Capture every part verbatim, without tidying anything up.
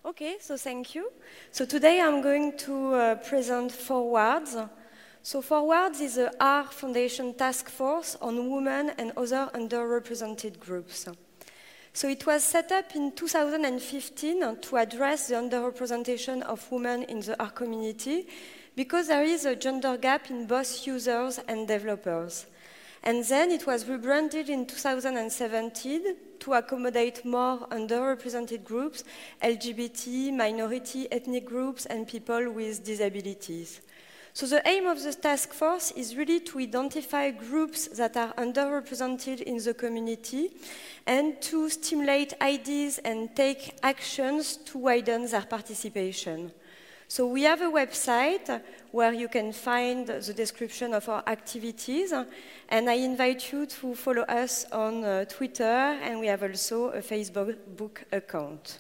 Okay, so thank you. So today I'm going to uh, present Forwards. So Forwards is a R Foundation task force on women and other underrepresented groups. So it was set up in two thousand fifteen to address the underrepresentation of women in the R community because there is a gender gap in both users and developers. And then it was rebranded in two thousand seventeen to accommodate more underrepresented groups, L G B T, minority, ethnic groups, and people with disabilities. So the aim of the task force is really to identify groups that are underrepresented in the community and to stimulate ideas and take actions to widen their participation. So we have a website where you can find the description of our activities, and I invite you to follow us on uh, Twitter, and we have also a Facebook account.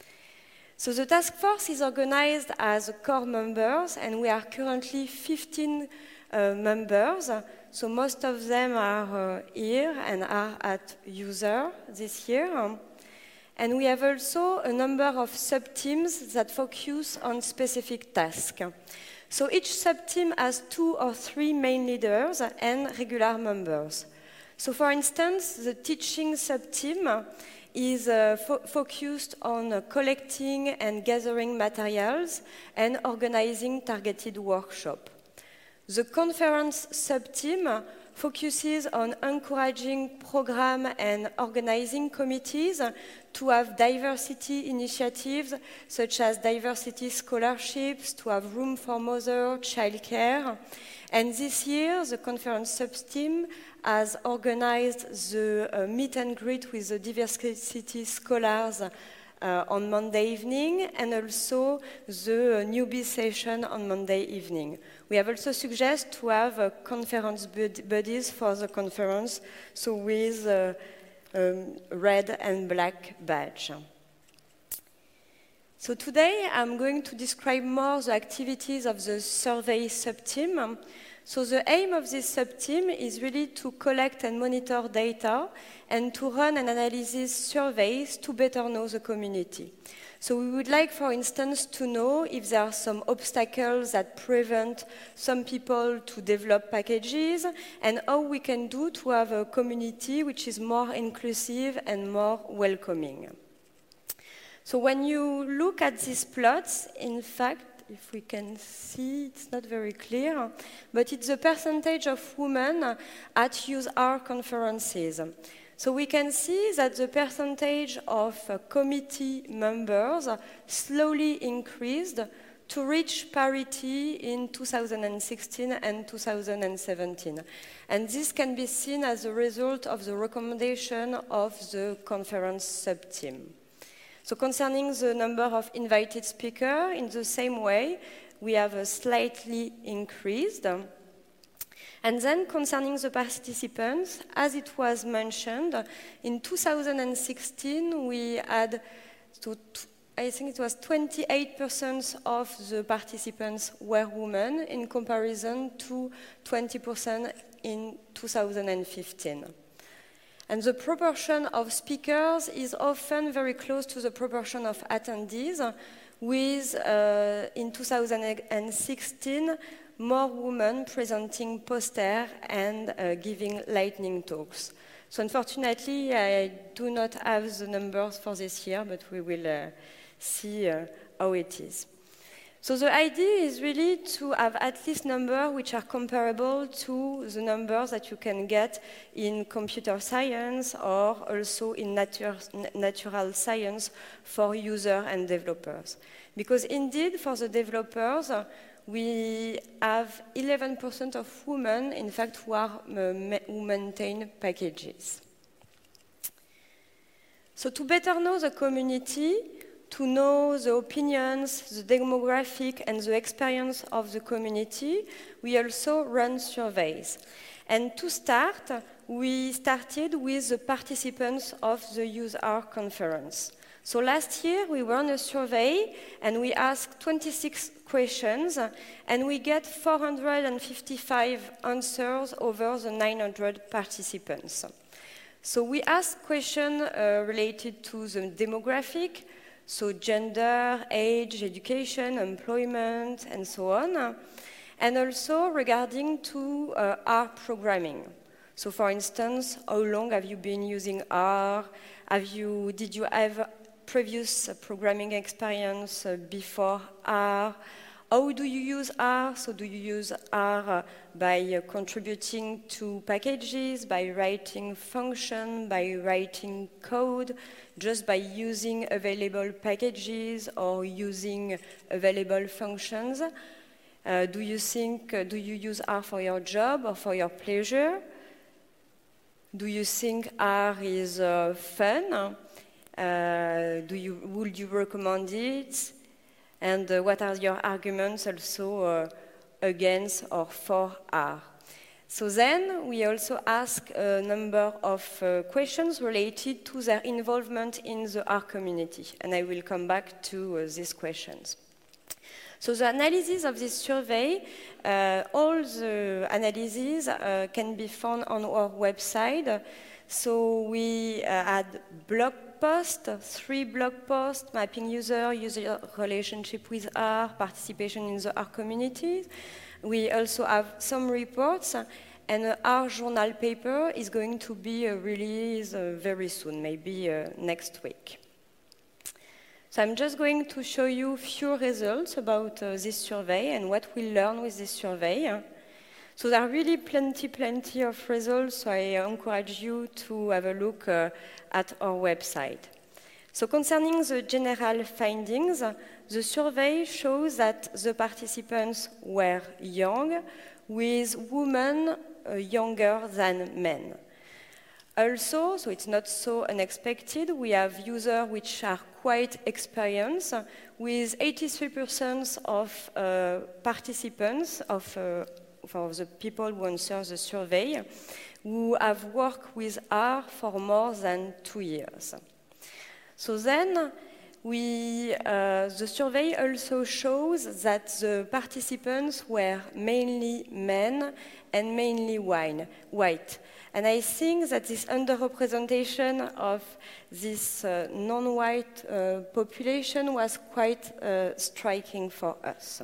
So the task force is organized as core members, and we are currently fifteen uh, members. So most of them are uh, here and are at user this year. And we have also a number of sub-teams that focus on specific tasks. So each sub-team has two or three main leaders and regular members. So for instance, the teaching sub-team is uh, fo focused on uh, collecting and gathering materials and organizing targeted workshops. The conference sub-team focuses on encouraging program and organizing committees to have diversity initiatives such as diversity scholarships, to have room for mother, childcare. And this year, the conference sub-team has organized the uh, meet and greet with the diversity scholars uh, on Monday evening, and also the uh, newbie session on Monday evening. We have also suggested to have uh, conference bud buddies for the conference, so with uh, um, red and black badge. So today I'm going to describe more the activities of the survey sub-team. So the aim of this sub-team is really to collect and monitor data and to run and analyze surveys to better know the community. So we would like, for instance, to know if there are some obstacles that prevent some people to develop packages and how we can do to have a community which is more inclusive and more welcoming. So when you look at these plots, in fact, if we can see, it's not very clear, but it's the percentage of women at Use R conferences. So we can see that the percentage of uh, committee members slowly increased to reach parity in two thousand sixteen and two thousand seventeen. And this can be seen as a result of the recommendation of the conference sub-team. So concerning the number of invited speakers, in the same way, we have a slightly increased. And then concerning the participants, as it was mentioned, in two thousand sixteen we had, to, I think it was twenty-eight percent of the participants were women in comparison to twenty percent in two thousand fifteen. And the proportion of speakers is often very close to the proportion of attendees, with, uh, in two thousand sixteen, more women presenting posters and uh, giving lightning talks. So unfortunately, I do not have the numbers for this year, but we will uh, see uh, how it is. So the idea is really to have at least numbers which are comparable to the numbers that you can get in computer science or also in nature, natural science for users and developers. Because indeed, for the developers, we have eleven percent of women, in fact, who, are, uh, who maintain packages. So to better know the community, to know the opinions, the demographic, and the experience of the community, we also run surveys. And to start, we started with the participants of the Use R conference. So last year, we ran a survey, and we asked twenty-six questions, and we get four hundred fifty-five answers over the nine hundred participants. So we asked questions uh, related to the demographic, So gender, age, education, employment, and so on. And also regarding to uh, R programming. So for instance, how long have you been using R? Have you, did you have previous uh, programming experience uh, before R? How do you use R? So do you use R uh, by uh, contributing to packages, by writing function, by writing code, just by using available packages or using available functions? Uh, do you think, uh, do you use R for your job or for your pleasure? Do you think R is uh, fun? Uh, do you, would you recommend it? And uh, what are your arguments also uh, against or for R? So then we also ask a number of uh, questions related to their involvement in the R community. And I will come back to uh, these questions. So the analysis of this survey, uh, all the analyses uh, can be found on our website. So we uh, had blog posts, three blog posts, mapping user, user relationship with R, participation in the R communities. We also have some reports, and an R journal paper is going to be uh, released uh, very soon, maybe uh, next week. So I'm just going to show you a few results about uh, this survey and what we learned with this survey. So there are really plenty, plenty of results, so I encourage you to have a look uh, at our website. So concerning the general findings, the survey shows that the participants were young, with women uh, younger than men. Also, so it's not so unexpected, we have users which are quite experienced, with eighty-three percent of uh, participants, of, uh, of the people who answer the survey, who have worked with R for more than two years. So then, we, uh, the survey also shows that the participants were mainly men and mainly wine, white. And I think that this underrepresentation of this uh, non-white uh, population was quite uh, striking for us.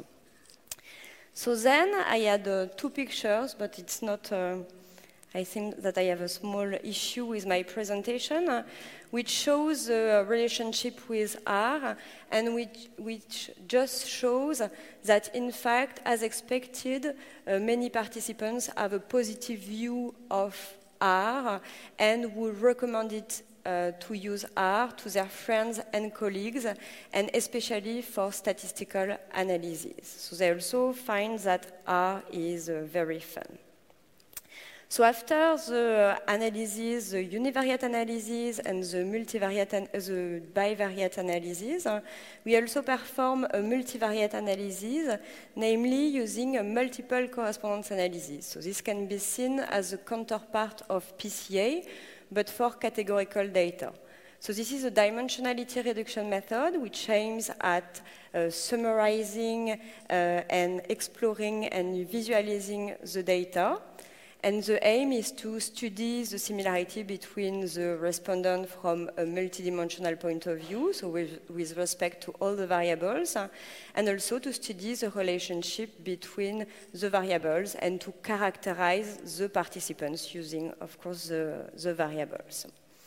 So then I had uh, two pictures, but it's not, uh, I think that I have a small issue with my presentation, uh, which shows the relationship with R, and which, which just shows that, in fact, as expected, uh, many participants have a positive view of R and would recommend it uh, to use R to their friends and colleagues, and especially for statistical analysis. So they also find that R is uh, very fun. So after the analysis, the univariate analysis and the multivariate, an the bivariate analysis, uh, we also perform a multivariate analysis, namely using a multiple correspondence analysis. So this can be seen as a counterpart of P C A, but for categorical data. So this is a dimensionality reduction method which aims at uh, summarizing uh, and exploring and visualizing the data. And the aim is to study the similarity between the respondent from a multidimensional point of view, so with, with respect to all the variables, uh, and also to study the relationship between the variables and to characterize the participants using, of course, the, the variables.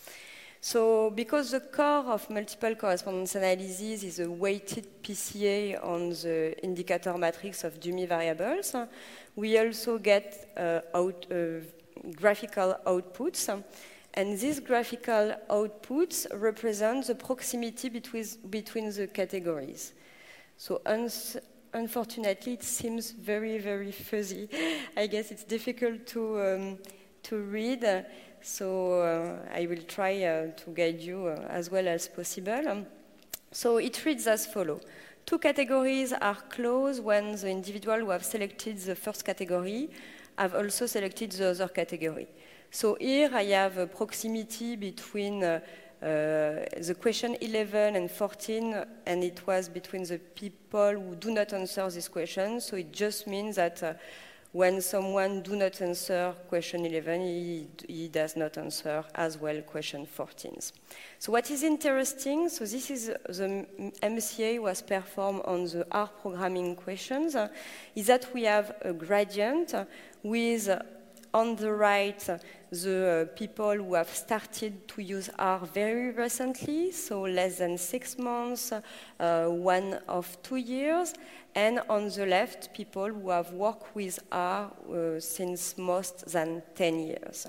So because the core of multiple correspondence analysis is a weighted P C A on the indicator matrix of dummy variables, we also get uh, out, uh, graphical outputs. And these graphical outputs represent the proximity between, between the categories. So uns unfortunately, it seems very, very fuzzy. I guess it's difficult to, um, to read. So uh, I will try uh, to guide you uh, as well as possible. Um, so it reads as follows. Two categories are close when the individual who have selected the first category have also selected the other category. So here I have a proximity between uh, uh, the question eleven and fourteen, and it was between the people who do not answer this question. So it just means that uh, when someone do not answer question eleven, he, he does not answer as well question fourteen. So what is interesting, so this is the M C A was performed on the R programming questions, uh, is that we have a gradient with uh, on the right uh, the uh, people who have started to use R very recently, so less than six months, uh, one of two years, and on the left, people who have worked with R uh, since most than ten years.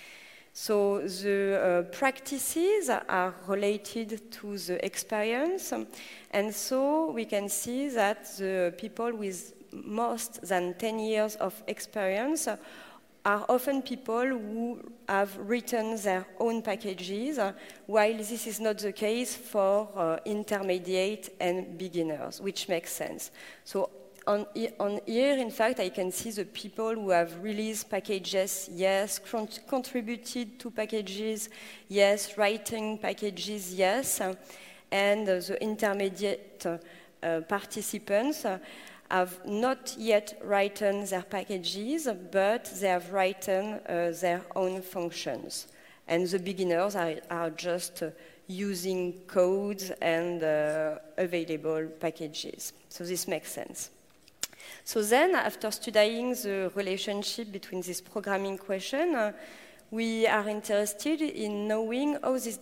So the uh, practices are related to the experience, and so we can see that the people with most than ten years of experience are often people who have written their own packages, uh, while this is not the case for uh, intermediate and beginners, which makes sense. So on, on here, in fact, I can see the people who have released packages, yes, contributed to packages, yes, writing packages, yes, uh, and uh, the intermediate uh, participants uh, have not yet written their packages, but they have written uh, their own functions. And the beginners are, are just uh, using codes and uh, available packages. So this makes sense. So then, after studying the relationship between this programming question, uh, we are interested in knowing how this,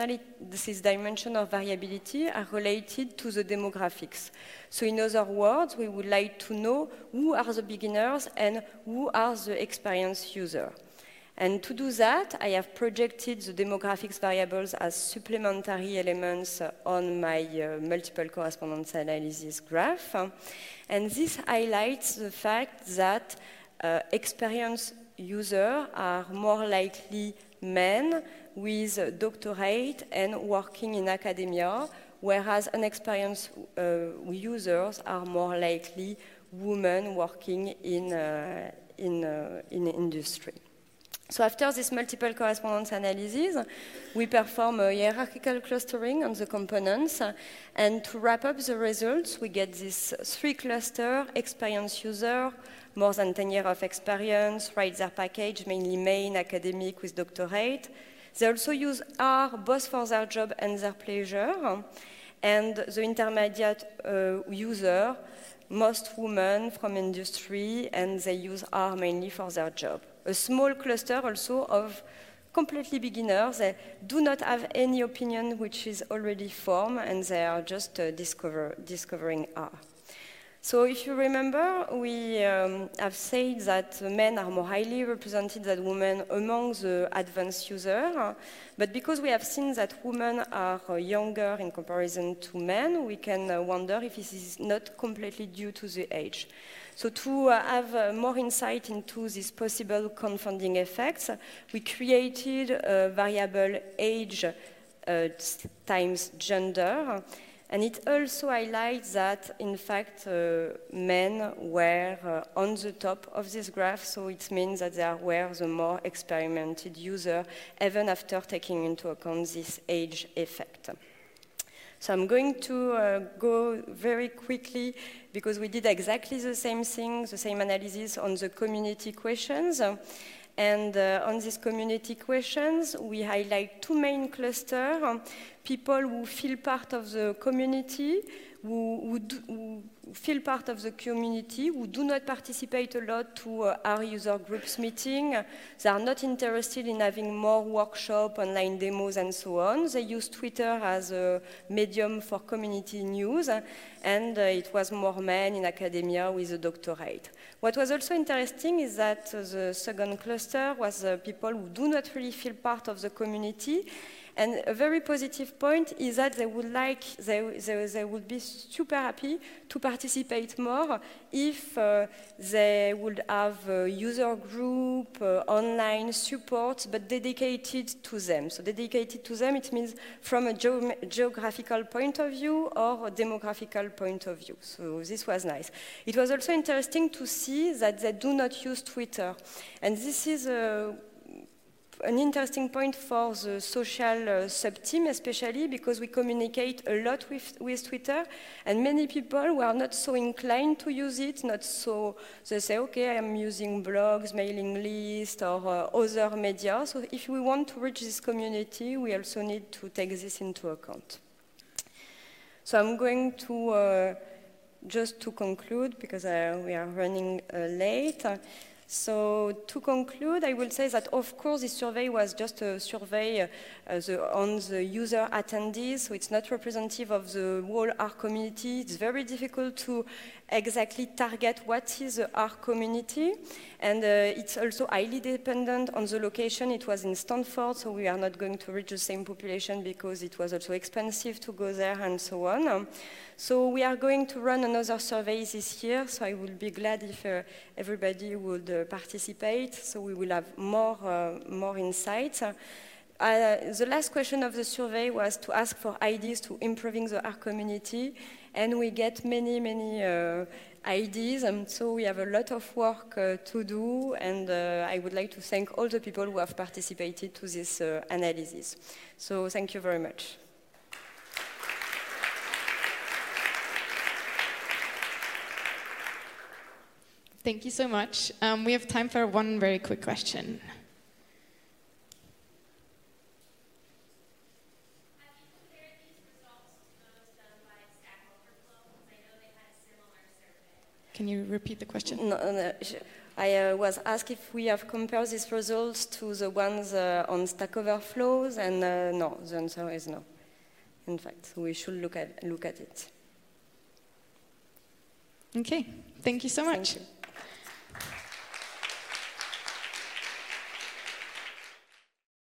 this dimension of variability are related to the demographics. So in other words, we would like to know who are the beginners and who are the experienced users. And to do that, I have projected the demographics variables as supplementary elements on my uh, multiple correspondence analysis graph. And this highlights the fact that uh, experienced users are more likely men with a doctorate and working in academia, whereas inexperienced uh, users are more likely women working in, uh, in, uh, in industry. So after this multiple correspondence analysis, we perform a hierarchical clustering on the components, and to wrap up the results, we get this three cluster, experienced user, more than ten years of experience, write their package, mainly main, academic with doctorate. They also use R both for their job and their pleasure. And the intermediate uh, user, most women from industry, and they use R mainly for their job. A small cluster also of completely beginners. They do not have any opinion which is already formed, and they are just uh, discover, discovering R. So if you remember, we um, have said that men are more highly represented than women among the advanced users, but because we have seen that women are uh, younger in comparison to men, we can uh, wonder if this is not completely due to the age. So to uh, have uh, more insight into these possible confounding effects, we created a variable age uh, times gender. And it also highlights that, in fact, uh, men were uh, on the top of this graph, so it means that they were the more experimented user, even after taking into account this age effect. So I'm going to uh, go very quickly, because we did exactly the same thing, the same analysis on the community questions. And uh, on these community questions, we highlight two main clusters, um, people who feel part of the community, who, who, do, who feel part of the community, who do not participate a lot to uh, our user groups meeting. They are not interested in having more workshops, online demos, and so on. They use Twitter as a medium for community news, and uh, it was more men in academia with a doctorate. What was also interesting is that uh, the second cluster was uh, people who do not really feel part of the community. And a very positive point is that they would like, they, they, they would be super happy to participate more if uh, they would have a user group, uh, online support, but dedicated to them. So dedicated to them, it means from a ge- geographical point of view or a demographical point of view. So this was nice. It was also interesting to see that they do not use Twitter. And this is a an interesting point for the social uh, sub-team, especially because we communicate a lot with, with Twitter, and many people were not so inclined to use it, not so, they say, okay, I'm using blogs, mailing lists, or uh, other media. So if we want to reach this community, we also need to take this into account. So I'm going to, uh, just to conclude, because uh, we are running uh, late. So to conclude, I will say that, of course, this survey was just a survey uh, the, on the user attendees, so it's not representative of the whole R community. It's very difficult to exactly target what is the R community, and uh, it's also highly dependent on the location. It was in Stanford, so we are not going to reach the same population because it was also expensive to go there and so on. So we are going to run another survey this year, so I would be glad if uh, everybody would uh, participate, so we will have more, uh, more insights. Uh, the last question of the survey was to ask for ideas to improving the R community, and we get many, many uh, ideas, and so we have a lot of work uh, to do, and uh, I would like to thank all the people who have participated to this uh, analysis. So thank you very much. Thank you so much. Um, we have time for one very quick question. Have you compared these results to those done by Stack Overflow? Because I know they had a similar survey. Can you repeat the question? No, no, I uh, was asked if we have compared these results to the ones uh, on Stack Overflow, and uh, no, the answer is no. In fact, we should look at, look at it. Okay, thank you so much. Thank you.